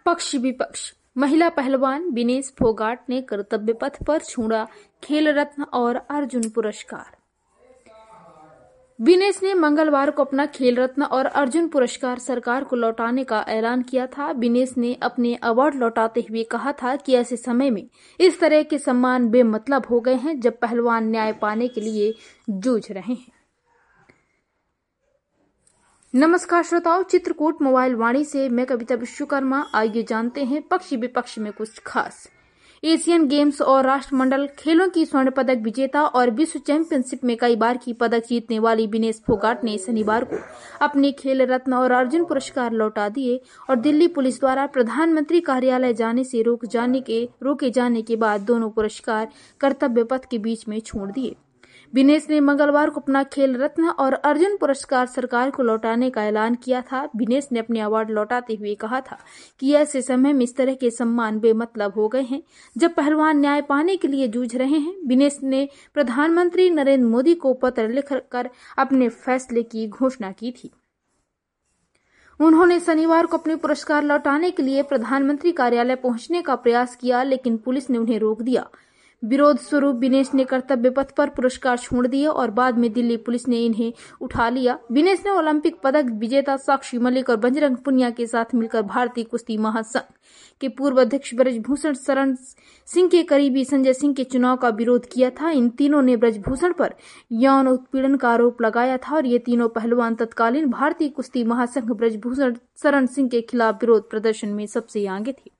पक्ष विपक्ष। महिला पहलवान विनेश फोगाट ने कर्तव्य पथ पर छोड़ा खेल रत्न और अर्जुन पुरस्कार। विनेश ने मंगलवार को अपना खेल रत्न और अर्जुन पुरस्कार सरकार को लौटाने का ऐलान किया था। विनेश ने अपने अवार्ड लौटाते हुए कहा था कि ऐसे समय में इस तरह के सम्मान बेमतलब हो गए हैं जब पहलवान न्याय पाने के लिए जूझ रहे हैं। नमस्कार श्रोताओं, चित्रकूट मोबाइल वाणी से मैं कविता विश्वकर्मा। आइए जानते हैं पक्ष विपक्ष में कुछ खास। एशियन गेम्स और राष्ट्रमंडल खेलों की स्वर्ण पदक विजेता और विश्व चैंपियनशिप में कई बार की पदक जीतने वाली विनेश फोगाट ने शनिवार को अपने खेल रत्न और अर्जुन पुरस्कार लौटा दिए और दिल्ली पुलिस द्वारा प्रधानमंत्री कार्यालय जाने से रोके जाने के बाद दोनों पुरस्कार कर्तव्य पथ के बीच में छोड़ दिए। विनेश ने मंगलवार को अपना खेल रत्न और अर्जुन पुरस्कार सरकार को लौटाने का ऐलान किया था। विनेश ने अपने अवार्ड लौटाते हुए कहा था कि ऐसे समय में इस तरह के सम्मान बेमतलब हो गए हैं जब पहलवान न्याय पाने के लिए जूझ रहे हैं। विनेश ने प्रधानमंत्री नरेंद्र मोदी को पत्र लिखकर अपने फैसले की घोषणा की थी। उन्होंने शनिवार को अपने पुरस्कार लौटाने के लिए प्रधानमंत्री कार्यालय पहुंचने का प्रयास किया, लेकिन पुलिस ने उन्हें रोक दिया। विरोध स्वरूप विनेश ने कर्तव्य पथ पर पुरस्कार छोड़ दिए और बाद में दिल्ली पुलिस ने इन्हें उठा लिया। विनेश ने ओलंपिक पदक विजेता साक्षी मलिक और बजरंग पुनिया के साथ मिलकर भारतीय कुश्ती महासंघ के पूर्व अध्यक्ष ब्रजभूषण शरण सिंह के करीबी संजय सिंह के चुनाव का विरोध किया था। इन तीनों ने ब्रजभूषण पर यौन उत्पीड़न का आरोप लगाया था और ये तीनों पहलवान तत्कालीन भारतीय कुश्ती महासंघ ब्रजभूषण शरण सिंह के खिलाफ विरोध प्रदर्शन में सबसे आगे थे।